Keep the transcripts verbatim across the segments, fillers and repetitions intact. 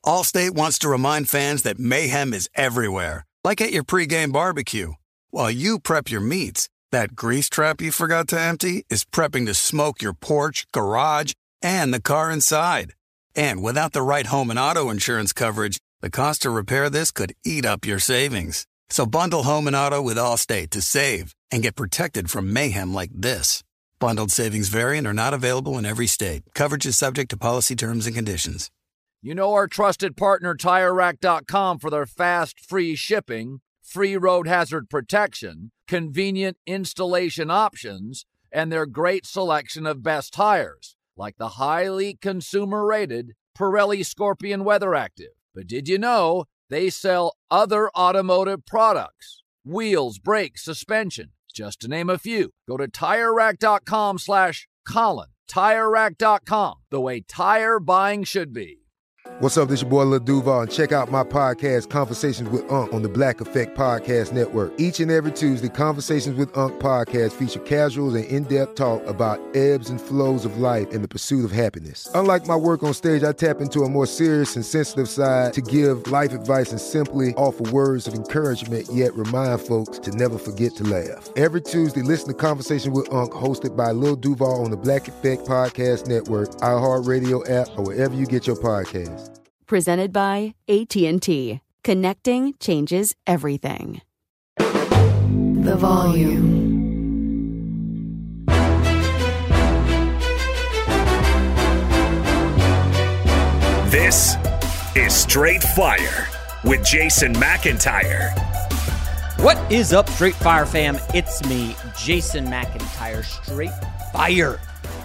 Allstate wants to remind fans that mayhem is everywhere, like at your pregame barbecue. While you prep your meats, that grease trap you forgot to empty is prepping to smoke your porch, garage, and the car inside. And without the right home and auto insurance coverage, the cost to repair this could eat up your savings. So bundle home and auto with Allstate to save and get protected from mayhem like this. Bundled savings vary and are not available in every state. Coverage is subject to policy terms and conditions. You know our trusted partner Tire Rack dot com for their fast, free shipping, free road hazard protection, convenient installation options, and their great selection of best tires, like the highly consumer-rated Pirelli Scorpion Weather Active. But did you know they sell other automotive products? Wheels, brakes, suspension, just to name a few. Go to Tire Rack dot com slash Colin. Tire Rack dot com, the way tire buying should be. What's up, this your boy Lil Duval, and check out my podcast, Conversations with Unc, on the Black Effect Podcast Network. Each and every Tuesday, Conversations with Unc podcast feature casuals and in-depth talk about ebbs and flows of life and the pursuit of happiness. Unlike my work on stage, I tap into a more serious and sensitive side to give life advice and simply offer words of encouragement, yet remind folks to never forget to laugh. Every Tuesday, listen to Conversations with Unc, hosted by Lil Duval on the Black Effect Podcast Network, iHeartRadio app, or wherever you get your podcasts. Presented by A T and T. Connecting changes everything. The Volume. This is Straight Fire with Jason McIntyre. What is up, Straight Fire fam? It's me, Jason McIntyre. Straight Fire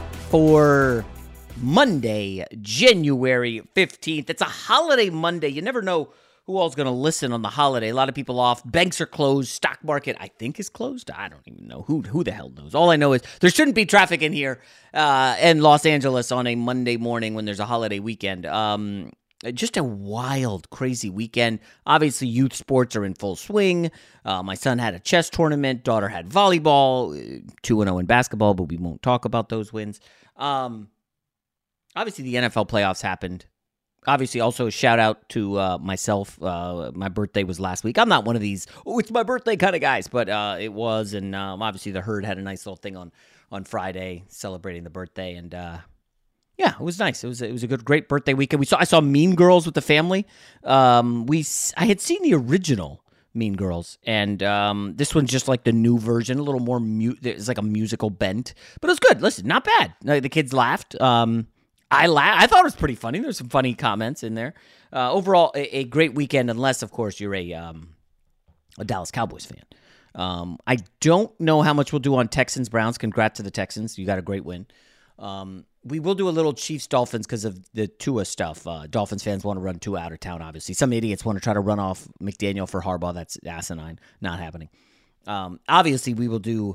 for Monday, January fifteenth. It's a holiday Monday. You never know who all's going to listen on the holiday. A lot of people off. Banks are closed. Stock market, I think, is closed. I don't even know. Who who the hell knows? All I know is there shouldn't be traffic in here uh, in Los Angeles on a Monday morning when there's a holiday weekend. Um, just a wild, crazy weekend. Obviously, youth sports are in full swing. Uh, my son had a chess tournament. Daughter had volleyball. two and oh in basketball, but we won't talk about those wins. Um... Obviously, the N F L playoffs happened. Obviously, also a shout out to uh, myself. Uh, my birthday was last week. I'm not one of these, oh, it's my birthday kind of guys, but uh, it was. And um, obviously, the Herd had a nice little thing on, on Friday celebrating the birthday. And uh, yeah, it was nice. It was it was a good, great birthday weekend. We saw I saw Mean Girls with the family. Um, we I had seen the original Mean Girls, and um, this one's just like the new version, a little more mu- It's like a musical bent, but it was good. Listen, not bad. The kids laughed. Um, I la- I thought it was pretty funny. There's some funny comments in there. Uh, overall, a, a great weekend, unless, of course, you're a um, a Dallas Cowboys fan. Um, I don't know how much we'll do on Texans-Browns. Congrats to the Texans. You got a great win. Um, we will do a little Chiefs-Dolphins because of the Tua stuff. Uh, Dolphins fans want to run Tua out of town, obviously. Some idiots want to try to run off McDaniel for Harbaugh. That's asinine. Not happening. Um, obviously, we will do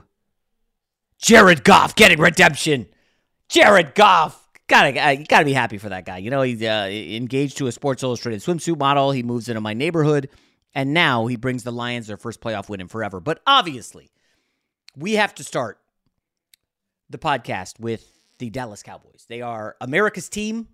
Jared Goff getting redemption. Jared Goff. Gotta, you gotta be happy for that guy. You know, he's uh, engaged to a Sports Illustrated swimsuit model. He moves into my neighborhood, and now he brings the Lions their first playoff win in forever. But obviously, we have to start the podcast with the Dallas Cowboys. They are America's team.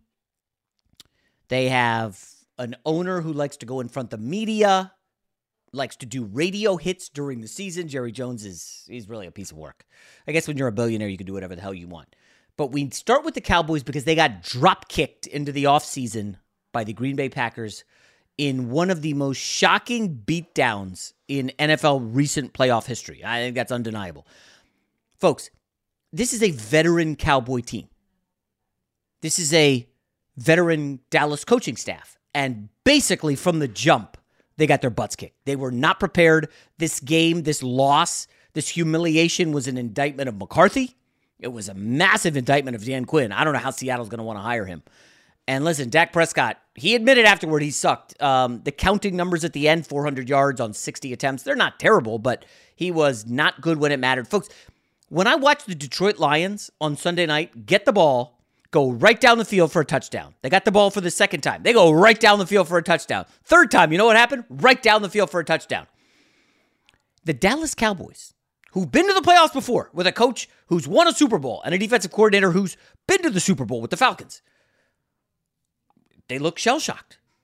They have an owner who likes to go in front of the media, likes to do radio hits during the season. Jerry Jones is he's really a piece of work. I guess when you're a billionaire, you can do whatever the hell you want. But we start with the Cowboys because they got drop-kicked into the offseason by the Green Bay Packers in one of the most shocking beatdowns in N F L recent playoff history. I think that's undeniable. Folks, this is a veteran Cowboy team. This is a veteran Dallas coaching staff. And basically from the jump, they got their butts kicked. They were not prepared. This game, this loss, this humiliation was an indictment of McCarthy. It was a massive indictment of Dan Quinn. I don't know how Seattle's going to want to hire him. And listen, Dak Prescott, he admitted afterward he sucked. Um, the counting numbers at the end, four hundred yards on sixty attempts, they're not terrible, but he was not good when it mattered. Folks, when I watched the Detroit Lions on Sunday night get the ball, go right down the field for a touchdown. They got the ball for the second time. They go right down the field for a touchdown. Third time, you know what happened? Right down the field for a touchdown. The Dallas Cowboys, who've been to the playoffs before with a coach who's won a Super Bowl and a defensive coordinator who's been to the Super Bowl with the Falcons, they look shell-shocked.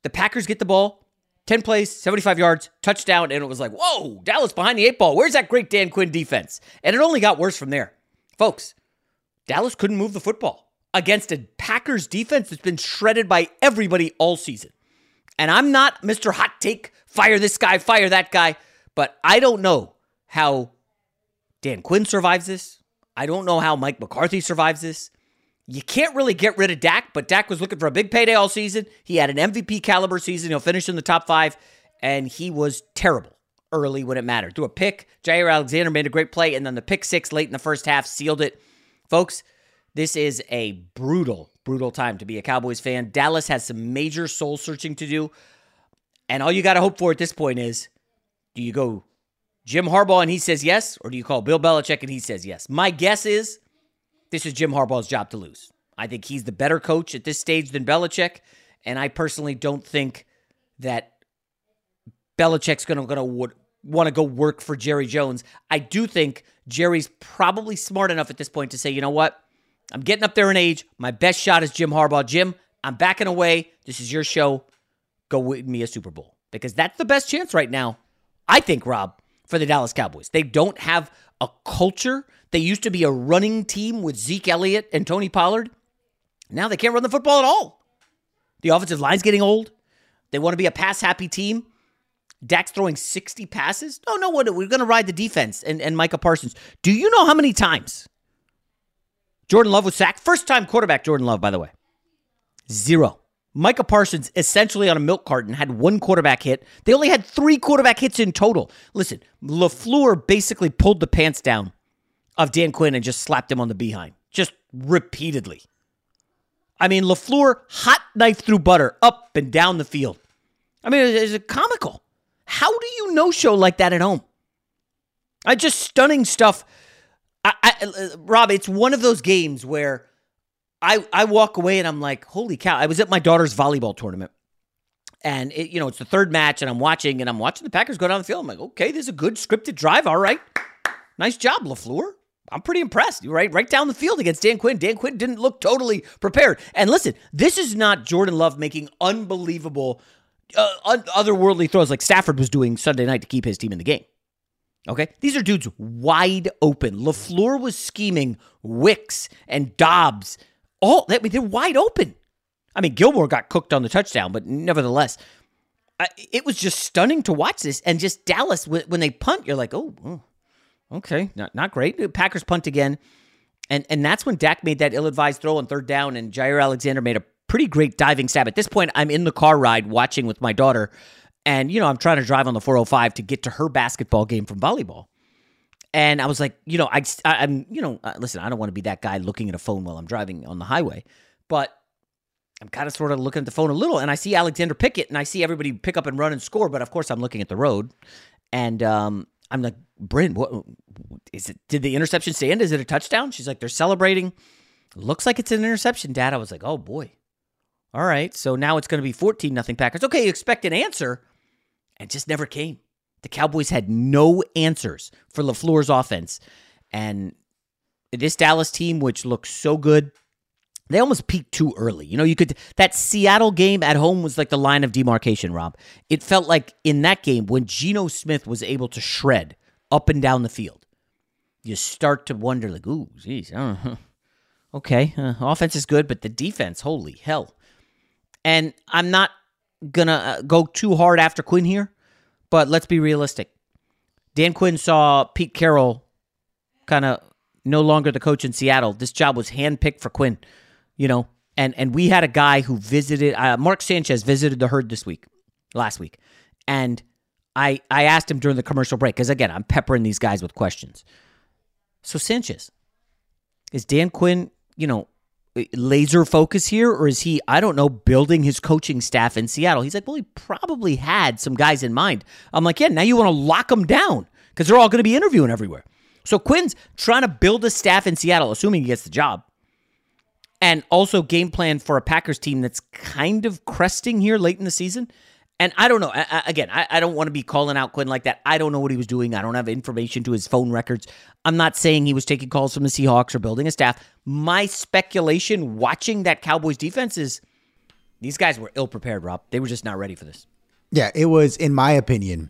the Packers get the ball, ten plays, seventy-five yards, touchdown, and it was like, whoa, Dallas behind the eight ball. Where's that great Dan Quinn defense? And it only got worse from there. Folks, Dallas couldn't move the football against a Packers defense that's been shredded by everybody all season. And I'm not Mister Hot Take, fire this guy, fire that guy, but I don't know how Dan Quinn survives this. I don't know how Mike McCarthy survives this. You can't really get rid of Dak, but Dak was looking for a big payday all season. He had an M V P caliber season. He'll finish in the top five, and he was terrible early when it mattered. Threw a pick. Jair Alexander made a great play, and then the pick six late in the first half sealed it. Folks, this is a brutal, brutal time to be a Cowboys fan. Dallas has some major soul searching to do, and all you got to hope for at this point is, do you go Jim Harbaugh and he says yes, or do you call Bill Belichick and he says yes? My guess is this is Jim Harbaugh's job to lose. I think he's the better coach at this stage than Belichick, and I personally don't think that Belichick's going to want to go work for Jerry Jones. I do think Jerry's probably smart enough at this point to say, you know what? I'm getting up there in age. My best shot is Jim Harbaugh. Jim, I'm backing away. This is your show. Go win me a Super Bowl. Because that's the best chance right now, I think, Rob, for the Dallas Cowboys. They don't have a culture. They used to be a running team with Zeke Elliott and Tony Pollard. Now they can't run the football at all. The offensive line's getting old. They want to be a pass-happy team. Dak's throwing sixty passes? No, no, we're going to ride the defense and, and Micah Parsons. Do you know how many times Jordan Love was sacked? First-time quarterback Jordan Love, by the way. Zero. Micah Parsons, essentially on a milk carton, had one quarterback hit. They only had three quarterback hits in total. Listen, LaFleur basically pulled the pants down of Dan Quinn and just slapped him on the behind. Just repeatedly. I mean, LaFleur hot knife through butter up and down the field. I mean, it's, it's comical. How do you no-show like that at home? I just stunning stuff. I, I, Rob, it's one of those games where I, I walk away and I'm like, holy cow. I was at my daughter's volleyball tournament. And, it, you know, it's the third match and I'm watching and I'm watching the Packers go down the field. I'm like, okay, this is a good scripted drive. All right. Nice job, LaFleur. I'm pretty impressed. Right, right down the field against Dan Quinn. Dan Quinn didn't look totally prepared. And listen, this is not Jordan Love making unbelievable, uh, un- otherworldly throws like Stafford was doing Sunday night to keep his team in the game. Okay? These are dudes wide open. LaFleur was scheming Wicks and Dobbs. All, I mean, they're wide open. I mean, Gilmore got cooked on the touchdown, but nevertheless, I, it was just stunning to watch this. And just Dallas, when they punt, you're like, oh, oh okay, not not great. Packers punt again. And and that's when Dak made that ill-advised throw on third down, and Jair Alexander made a pretty great diving stab. At this point, I'm in the car ride watching with my daughter, and, you know, I'm trying to drive on the four oh five to get to her basketball game from volleyball. And I was like, you know, I, I, I'm, you know, uh, listen, I don't want to be that guy looking at a phone while I'm driving on the highway, but I'm kind of sort of looking at the phone a little, and I see Alexander Pickett, and I see everybody pick up and run and score, but of course I'm looking at the road, and um, I'm like, Bryn, what is it? Did the interception stand? Is it a touchdown? She's like, they're celebrating. Looks like it's an interception, Dad. I was like, oh boy. All right, so now it's going to be fourteen nothing Packers. Okay, you expect an answer, and just never came. The Cowboys had no answers for LaFleur's offense. And this Dallas team, which looks so good, they almost peaked too early. You know, you could, that Seattle game at home was like the line of demarcation, Rob. It felt like in that game when Geno Smith was able to shred up and down the field, you start to wonder, like, ooh, geez, I don't know. Okay, uh, offense is good, but the defense, holy hell. And I'm not going to uh, go too hard after Quinn here, but let's be realistic. Dan Quinn saw Pete Carroll kind of no longer the coach in Seattle. This job was handpicked for Quinn, you know, and, and we had a guy who visited, uh, Mark Sanchez visited the herd this week, last week. And I I asked him during the commercial break, because again, I'm peppering these guys with questions. So Sanchez, is Dan Quinn, you know, laser focus here, or is he, I don't know, building his coaching staff in Seattle? He's like, well, he probably had some guys in mind. I'm like, yeah, now you want to lock them down because they're all going to be interviewing everywhere. So Quinn's trying to build a staff in Seattle, assuming he gets the job, and also game plan for a Packers team that's kind of cresting here late in the season. And I don't know. I, I, again, I, I don't want to be calling out Quinn like that. I don't know what he was doing. I don't have information to his phone records. I'm not saying he was taking calls from the Seahawks or building a staff. My speculation watching that Cowboys defense is These guys were ill-prepared, Rob. They were just not ready for this. Yeah, it was, in my opinion,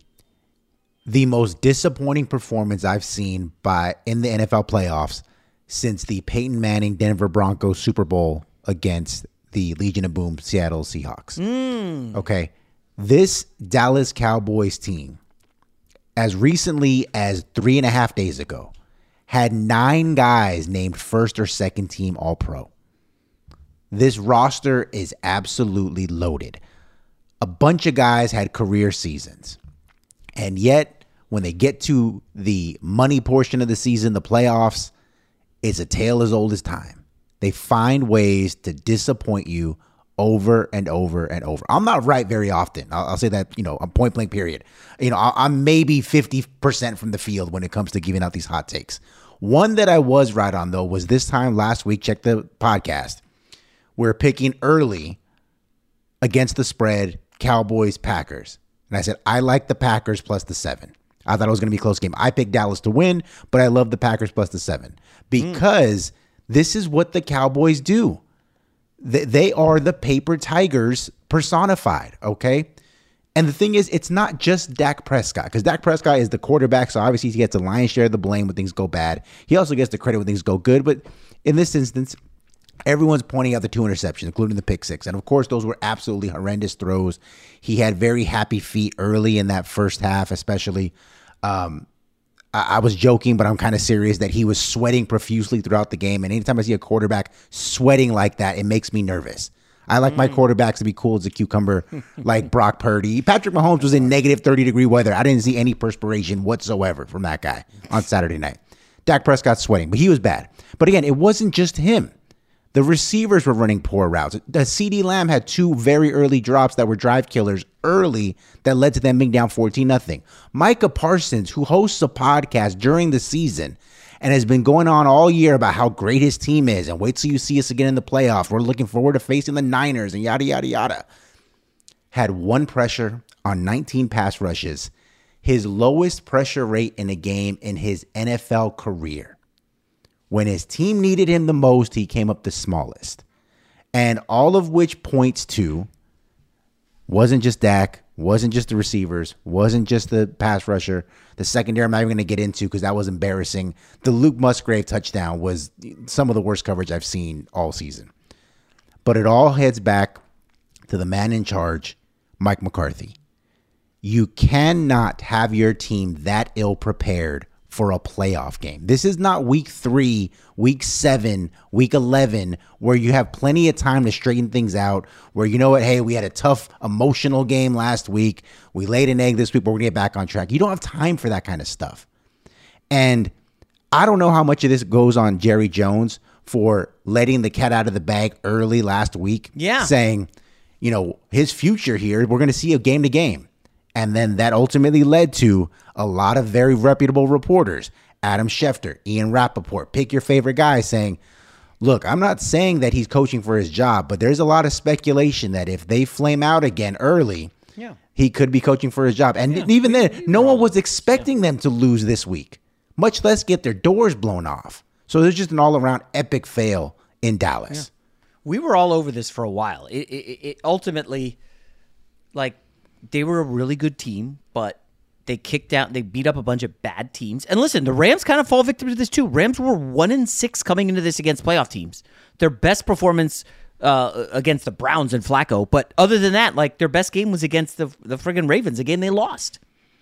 the most disappointing performance I've seen by in the N F L playoffs since the Peyton Manning Denver Broncos Super Bowl against the Legion of Boom Seattle Seahawks. Mm. Okay, this Dallas Cowboys team, as recently as three and a half days ago, had nine guys named first or second team All-Pro. This roster is absolutely loaded. A bunch of guys had career seasons. And yet, when they get to the money portion of the season, the playoffs, it's a tale as old as time. They find ways to disappoint you over and over and over. I'm not right very often. I'll, I'll say that, you know, a point blank period. You know, I'm maybe fifty percent from the field when it comes to giving out these hot takes. One that I was right on, though, was this time last week. Check the podcast. We're picking early against the spread, Cowboys, Packers. And I said, I like the Packers plus the seven. I thought it was going to be a close game. I picked Dallas to win, but I love the Packers plus the seven because mm. this is what the Cowboys do. They, they are the paper tigers personified, okay? And the thing is, it's not just Dak Prescott, because Dak Prescott is the quarterback, so obviously he gets a lion's share of the blame when things go bad. He also gets the credit when things go good, but in this instance, everyone's pointing out the two interceptions, including the pick six. And, of course, those were absolutely horrendous throws. He had very happy feet early in that first half, especially. Um, I, I was joking, but I'm kind of serious that he was sweating profusely throughout the game. And anytime I see a quarterback sweating like that, it makes me nervous. I like mm. my quarterbacks to be cool as a cucumber, like Brock Purdy. Patrick Mahomes was in negative thirty-degree weather. I didn't see any perspiration whatsoever from that guy on Saturday night. Dak Prescott sweating, but he was bad. But, again, it wasn't just him. The receivers were running poor routes. The CeeDee Lamb had two very early drops that were drive killers early that led to them being down fourteen nothing. Micah Parsons, who hosts a podcast during the season and has been going on all year about how great his team is, and wait till you see us again in the playoffs. We're looking forward to facing the Niners and yada, yada, yada. Had one pressure on nineteen pass rushes, his lowest pressure rate in a game in his N F L career. When his team needed him the most, he came up the smallest. And all of which points to wasn't just Dak, wasn't just the receivers, wasn't just the pass rusher. The secondary I'm not even going to get into because that was embarrassing. The Luke Musgrave touchdown was some of the worst coverage I've seen all season. But it all heads back to the man in charge, Mike McCarthy. You cannot have your team that ill-prepared for a playoff game. This is not week three, week seven, week eleven, where you have plenty of time to straighten things out, where you know what, hey, we had a tough emotional game last week. We laid an egg this week, but we're going to get back on track. You don't have time for that kind of stuff. And I don't know how much of this goes on Jerry Jones for letting the cat out of the bag early last week. Yeah. Saying, you know, his future here, we're going to see a game to game. And then that ultimately led to a lot of very reputable reporters, Adam Schefter, Ian Rappaport, pick your favorite guy, saying, look, I'm not saying that he's coaching for his job, but there's a lot of speculation that if they flame out again early, yeah. he could be coaching for his job. And yeah. even then, no one was expecting yeah. them to lose this week, much less get their doors blown off. So there's just an all-around epic fail in Dallas. Yeah. We were all over this for a while. It, it, it ultimately, like, they were a really good team, but they kicked out, they beat up a bunch of bad teams. And listen, the Rams kind of fall victim to this too. Rams were one and six coming into this against playoff teams. Their best performance uh, against the Browns and Flacco, but other than that, like their best game was against the the friggin' Ravens, a game they lost.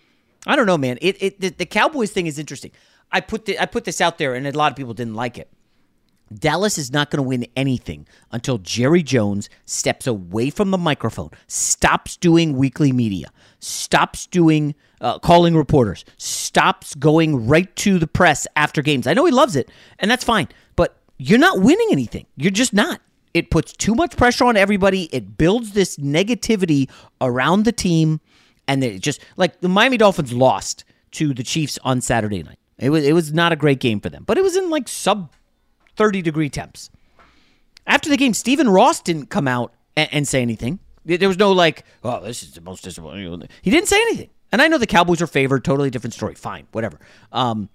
I don't know, man. It it the, the Cowboys thing is interesting. I put the, I put this out there, and a lot of people didn't like it. Dallas is not going to win anything until Jerry Jones steps away from the microphone, stops doing weekly media, stops doing uh, calling reporters, stops going right to the press after games. I know he loves it, and that's fine, but you're not winning anything. You're just not. It puts too much pressure on everybody. It builds this negativity around the team, and it just like the Miami Dolphins lost to the Chiefs on Saturday night. It was it was not a great game for them, but it was in like sub thirty degree temps. After the game, Stephen Ross didn't come out and, and say anything. There was no like, oh, this is the most disappointing. He didn't say anything. And I know the Cowboys are favored. Totally different story. Fine, whatever. Um,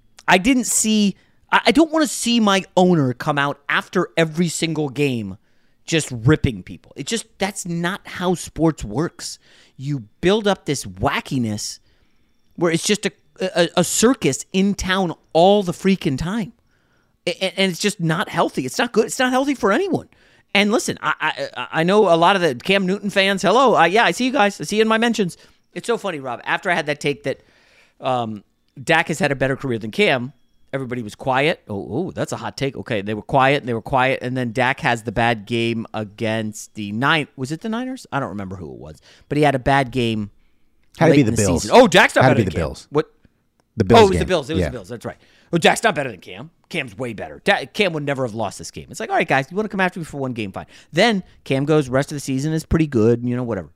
I didn't see, I, I don't want to see my owner come out after every single game just ripping people. It just, that's not how sports works. You build up this wackiness where it's just a, a, a circus in town all the freaking time. And, and it's just not healthy. It's not good. It's not healthy for anyone. And listen, I I, I know a lot of the Cam Newton fans, hello, uh, yeah, I see you guys. I see you in my mentions. It's so funny, Rob. After I had that take that um, Dak has had a better career than Cam, everybody was quiet. Oh, oh, that's a hot take. Okay, they were quiet, and they were quiet, and then Dak has the bad game against the Nine. Was it the Niners? I don't remember who it was, but he had a bad game. Had to be the, the Bills. Season. Oh, Dak's not Had better to be than the Cam. Bills. What? The Bills. Oh, it was game. the Bills. It was yeah. the Bills. That's right. Oh, Dak's not better than Cam. Cam's way better. Dak, Cam would never have lost this game. It's like, all right, guys, you want to come after me for one game? Fine. Then Cam goes, rest of the season is pretty good, you know, whatever.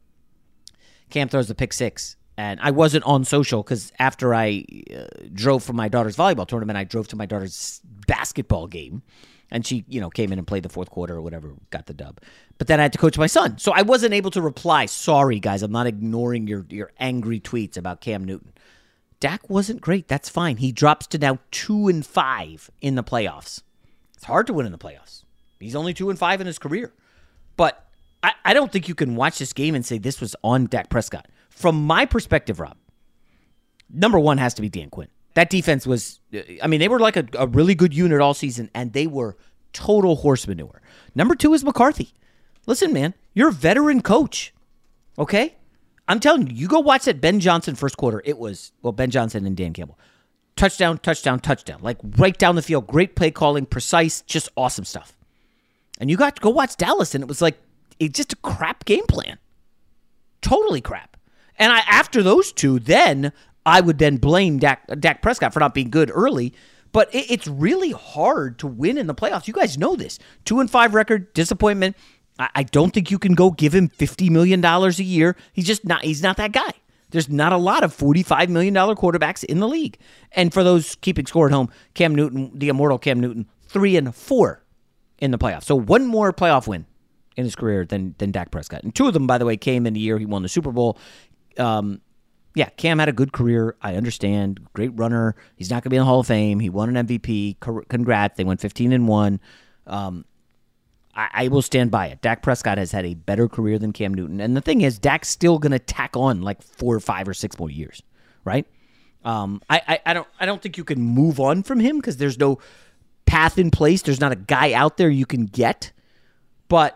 Cam throws the pick six. And I wasn't on social because after I uh, drove from my daughter's volleyball tournament, I drove to my daughter's basketball game. And she, you know, came in and played the fourth quarter or whatever, got the dub. But then I had to coach my son. So I wasn't able to reply. Sorry, guys, I'm not ignoring your, your angry tweets about Cam Newton. Dak wasn't great. That's fine. He drops to now two and five in the playoffs. It's hard to win in the playoffs. He's only two and five in his career. But I, I don't think you can watch this game and say this was on Dak Prescott. From my perspective, Rob, number one has to be Dan Quinn. That defense was, I mean, they were like a, a really good unit all season, and they were total horse manure. Number two is McCarthy. Listen, man, you're a veteran coach, okay? I'm telling you, you go watch that Ben Johnson first quarter. It was, well, Ben Johnson and Dan Campbell. Touchdown, touchdown, touchdown. Like right down the field. Great play calling, precise, just awesome stuff. And you got to go watch Dallas, and it was like, it's just a crap game plan. Totally crap. And I, after those two, then I would then blame Dak, Dak Prescott for not being good early. But it, it's really hard to win in the playoffs. You guys know this. Two and five record, disappointment. I, I don't think you can go give him fifty million dollars a year. He's just not. He's not that guy. There's not a lot of forty-five million dollars quarterbacks in the league. And for those keeping score at home, Cam Newton, the immortal Cam Newton, three and four in the playoffs. So one more playoff win in his career than than Dak Prescott. And two of them, by the way, came in the year he won the Super Bowl. Um, yeah, Cam had a good career. I understand. Great runner. He's not going to be in the Hall of Fame. He won an M V P. Congrats. They went fifteen and one. Um, I, I will stand by it. Dak Prescott has had a better career than Cam Newton. And the thing is, Dak's still going to tack on like four or five or six more years, right? Um, I, I, I don't I don't think you can move on from him because there's no path in place. There's not a guy out there you can get. But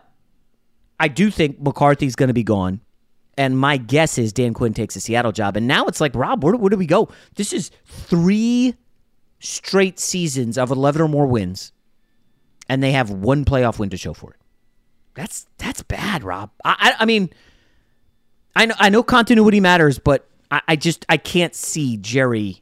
I do think McCarthy's going to be gone. And my guess is Dan Quinn takes the Seattle job. And now it's like, Rob, where, where do we go? This is three straight seasons of eleven or more wins. And they have one playoff win to show for it. That's that's bad, Rob. I, I, I mean, I know I know continuity matters, but I, I just I can't see Jerry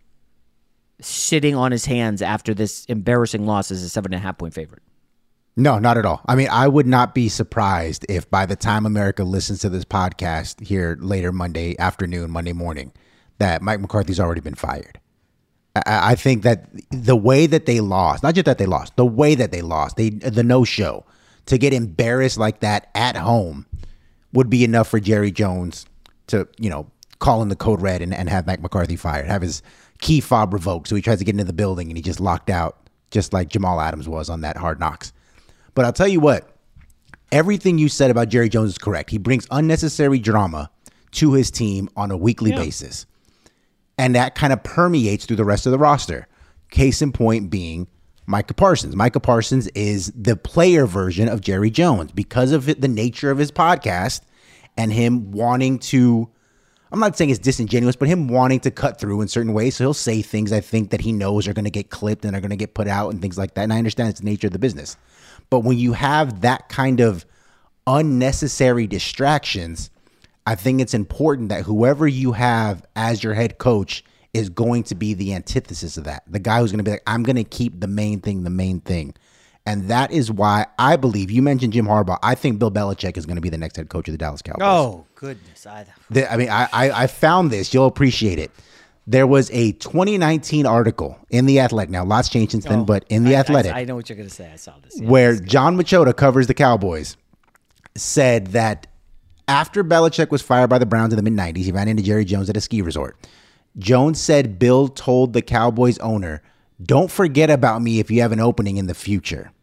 sitting on his hands after this embarrassing loss as a seven and a half point favorite. No, not at all. I mean, I would not be surprised if by the time America listens to this podcast here later Monday afternoon, Monday morning, that Mike McCarthy's already been fired. I, I think that the way that they lost, not just that they lost, the way that they lost, they the no-show, to get embarrassed like that at home would be enough for Jerry Jones to, you know, call in the code red and, and have Mike McCarthy fired, have his key fob revoked. So he tries to get into the building and he just locked out, just like Jamal Adams was on that Hard Knocks. But I'll tell you what, everything you said about Jerry Jones is correct. He brings unnecessary drama to his team on a weekly yeah. basis. And that kind of permeates through the rest of the roster. Case in point being Micah Parsons. Micah Parsons is the player version of Jerry Jones because of the nature of his podcast and him wanting to, I'm not saying it's disingenuous, but him wanting to cut through in certain ways. So he'll say things I think that he knows are going to get clipped and are going to get put out and things like that. And I understand it's the nature of the business. But when you have that kind of unnecessary distractions, I think it's important that whoever you have as your head coach is going to be the antithesis of that. The guy who's going to be like, I'm going to keep the main thing the main thing. And that is why I believe, you mentioned Jim Harbaugh, I think Bill Belichick is going to be the next head coach of the Dallas Cowboys. Oh, goodness. I, the, I mean, I, I, I found this. You'll appreciate it. There was a twenty nineteen article in The Athletic. Now, lots changed since then, oh, but in The I, Athletic. I, I know what you're going to say. I saw this. Yeah, where John Machota covers the Cowboys, said that after Belichick was fired by the Browns in the mid nineties, he ran into Jerry Jones at a ski resort. Jones said Bill told the Cowboys owner, don't forget about me if you have an opening in the future.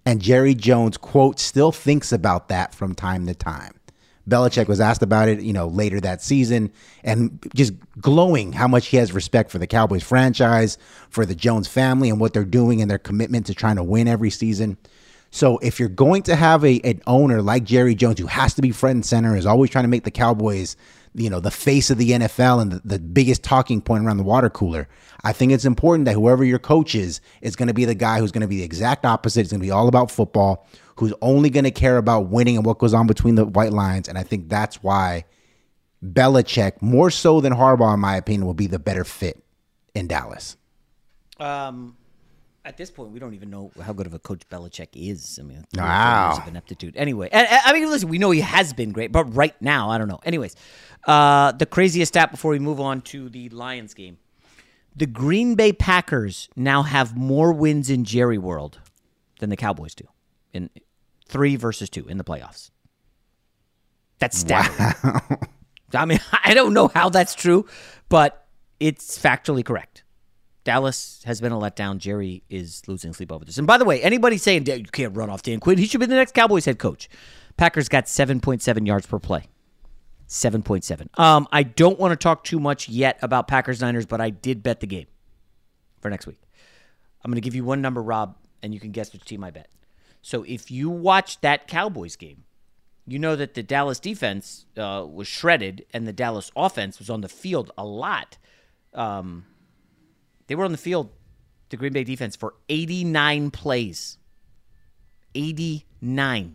And Jerry Jones, quote, still thinks about that from time to time. Belichick was asked about it, you know, later that season, and just glowing how much he has respect for the Cowboys franchise, for the Jones family and what they're doing and their commitment to trying to win every season. So if you're going to have a an owner like Jerry Jones, who has to be front and center, is always trying to make the Cowboys, you know, the face of the N F L and the, the biggest talking point around the water cooler, I think it's important that whoever your coach is, is going to be the guy who's going to be the exact opposite. It's going to be all about football, who's only going to care about winning and what goes on between the white lines. And I think that's why Belichick, more so than Harbaugh, in my opinion, will be the better fit in Dallas. Um. At this point, we don't even know how good of a coach Belichick is. I mean, wow. Years of ineptitude. Anyway, and, I mean, listen, we know he has been great, but right now, I don't know. Anyways, uh, the craziest stat before we move on to the Lions game. The Green Bay Packers now have more wins in Jerry World than the Cowboys do. In three versus two in the playoffs. That's staggering. Wow. I mean, I don't know how that's true, but it's factually correct. Dallas has been a letdown. Jerry is losing sleep over this. And by the way, anybody saying you can't run off Dan Quinn, he should be the next Cowboys head coach. Packers got seven point seven yards per play. seven point seven. Um, I don't want to talk too much yet about Packers-Niners, but I did bet the game for next week. I'm going to give you one number, Rob, and you can guess which team I bet. So if you watch that Cowboys game, you know that the Dallas defense uh, was shredded and the Dallas offense was on the field a lot. Um They were on the field, the Green Bay defense, for eighty-nine plays. eighty-nine.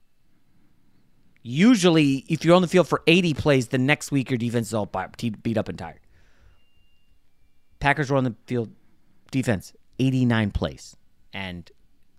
Usually, if you're on the field for eighty plays, the next week your defense is all beat up and tired. Packers were on the field, defense, eighty-nine plays. And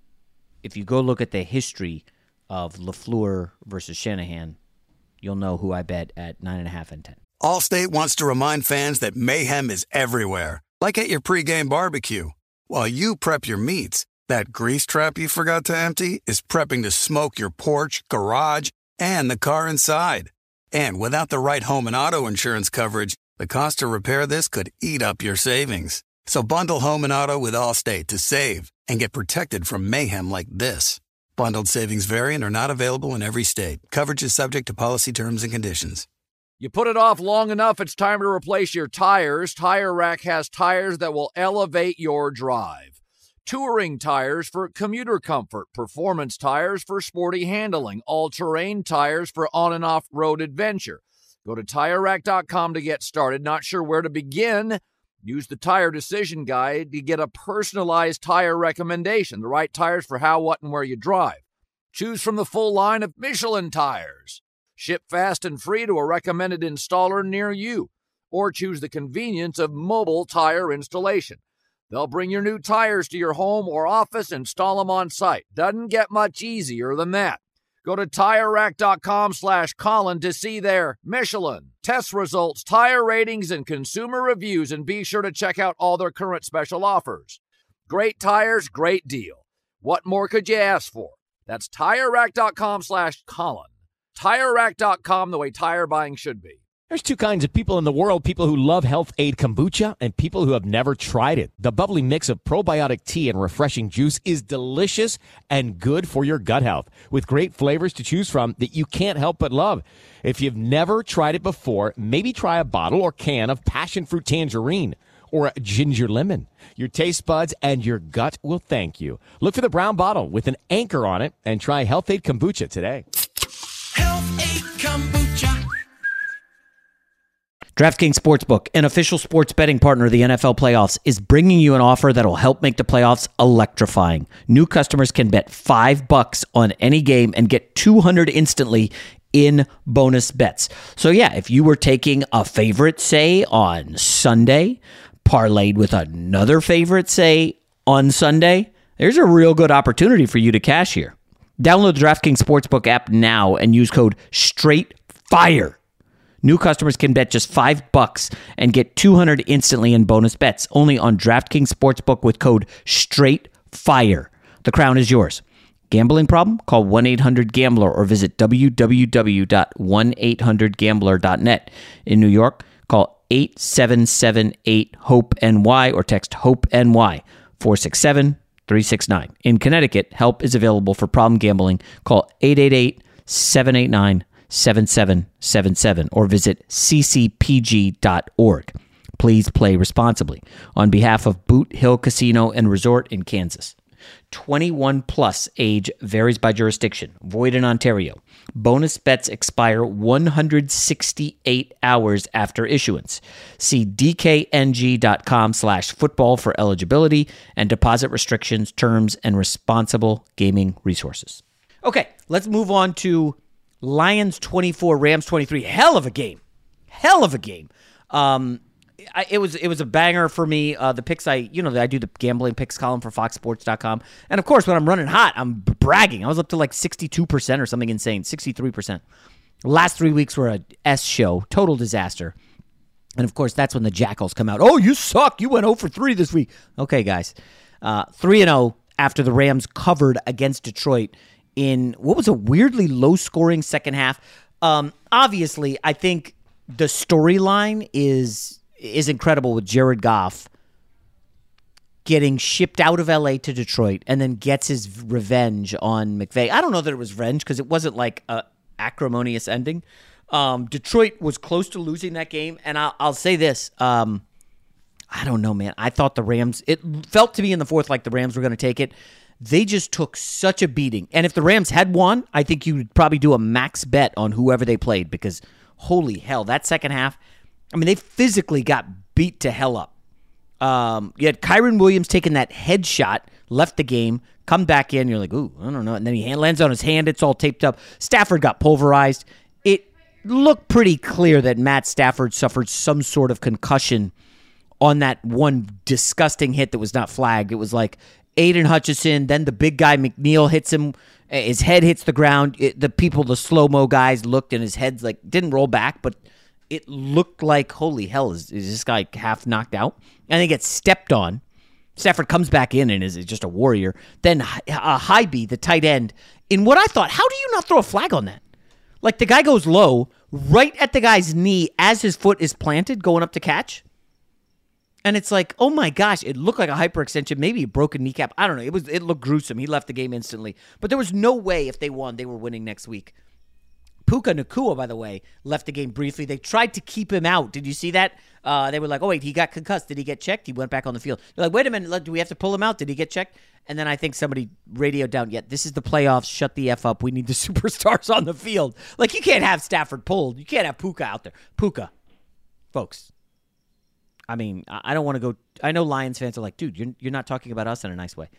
if you go look at the history of LaFleur versus Shanahan, you'll know who I bet at nine point five and ten. Allstate wants to remind fans that mayhem is everywhere. Like at your pregame barbecue. While you prep your meats, that grease trap you forgot to empty is prepping to smoke your porch, garage, and the car inside. And without the right home and auto insurance coverage, the cost to repair this could eat up your savings. So bundle home and auto with Allstate to save and get protected from mayhem like this. Bundled savings vary and are not available in every state. Coverage is subject to policy terms and conditions. You put it off long enough, it's time to replace your tires. Tire Rack has tires that will elevate your drive. Touring tires for commuter comfort, performance tires for sporty handling, all-terrain tires for on- and off-road adventure. Go to Tire Rack dot com to get started. Not sure where to begin? Use the Tire Decision Guide to get a personalized tire recommendation, the right tires for how, what, and where you drive. Choose from the full line of Michelin tires. Ship fast and free to a recommended installer near you. Or choose the convenience of mobile tire installation. They'll bring your new tires to your home or office and install them on site. Doesn't get much easier than that. Go to Tire Rack dot com slash Colin to see their Michelin, test results, tire ratings, and consumer reviews, and be sure to check out all their current special offers. Great tires, great deal. What more could you ask for? That's Tire Rack dot com slash Colin. Tire Rack dot com, the way tire buying should be. There's two kinds of people in the world, people who love Health Aid Kombucha and people who have never tried it. The bubbly mix of probiotic tea and refreshing juice is delicious and good for your gut health, with great flavors to choose from that you can't help but love. If you've never tried it before, maybe try a bottle or can of passion fruit tangerine or ginger lemon. Your taste buds and your gut will thank you. Look for the brown bottle with an anchor on it and try Health Aid Kombucha today. Health Aid Kombucha. DraftKings Sportsbook, an official sports betting partner of the N F L playoffs, is bringing you an offer that will help make the playoffs electrifying. New customers can bet five bucks on any game and get two hundred instantly in bonus bets. So yeah, if you were taking a favorite, say, on Sunday, parlayed with another favorite, say, on Sunday, there's a real good opportunity for you to cash here. Download the DraftKings Sportsbook app now and use code STRAIGHTFIRE. New customers can bet just five bucks and get two hundred instantly in bonus bets only on DraftKings Sportsbook with code STRAIGHTFIRE. The crown is yours. Gambling problem? Call one eight hundred gambler or visit w w w dot one eight hundred gambler dot net. In New York, call eight seven seven eight HOPE N Y or text HOPE N Y four six seven, three six nine. In Connecticut, help is available for problem gambling. Call eight eight eight, seven eight nine, seven seven seven seven or visit c c p g dot org. Please play responsibly. On behalf of Boot Hill Casino and Resort in Kansas. twenty-one plus age varies by jurisdiction. Void in Ontario. Bonus bets expire one hundred sixty-eight hours after issuance. See dkng.com slash football for eligibility and deposit restrictions, terms, and responsible gaming resources. Okay, let's move on to Lions twenty-four, Rams twenty-three. Hell of a game. Hell of a game. Um... I, it was it was a banger for me. Uh, the picks I you know I do the gambling picks column for fox sports dot com, and of course when I'm running hot, I'm bragging. I was up to like sixty-two percent or something insane, sixty-three percent. Last three weeks were a S show, total disaster. And of course that's when the Jackals come out. Oh, you suck! You went oh for three this week. Okay, guys, uh, three and oh after the Rams covered against Detroit in what was a weirdly low scoring second half. Um, obviously, I think the storyline is. is incredible with Jared Goff getting shipped out of L A to Detroit and then gets his revenge on McVay. I don't know that it was revenge because it wasn't like a acrimonious ending. Um, Detroit was close to losing that game, and I'll, I'll say this. Um, I don't know, man. I thought the Rams, it felt to me in the fourth like the Rams were going to take it. They just took such a beating. And if the Rams had won, I think you would probably do a max bet on whoever they played because holy hell, that second half, I mean, they physically got beat to hell up. Um, you had Kyren Williams taking that headshot, left the game, come back in. You're like, ooh, I don't know. And then he lands on his hand. It's all taped up. Stafford got pulverized. It looked pretty clear that Matt Stafford suffered some sort of concussion on that one disgusting hit that was not flagged. It was like Aiden Hutchinson, then the big guy McNeil hits him. His head hits the ground. It, the people, the slow-mo guys looked, and his head's like didn't roll back, but it looked like, holy hell, is, is this guy half knocked out? And he gets stepped on. Stafford comes back in and is just a warrior. Then uh, Hybe, the tight end, in what I thought, how do you not throw a flag on that? Like the guy goes low, right at the guy's knee as his foot is planted, going up to catch. And it's like, oh my gosh, it looked like a hyperextension, maybe a broken kneecap. I don't know. It was. It looked gruesome. He left the game instantly. But there was no way if they won, they were winning next week. Puka Nacua, by the way, left the game briefly. They tried to keep him out. Did you see that? Uh, they were like, oh, wait, he got concussed. Did he get checked? He went back on the field. They're like, wait a minute, do we have to pull him out? Did he get checked? And then I think somebody radioed down, yeah, this is the playoffs. Shut the F up. We need the superstars on the field. Like, you can't have Stafford pulled. You can't have Puka out there. Puka, folks, I mean, I don't want to go. I know Lions fans are like, dude, you're, you're not talking about us in a nice way.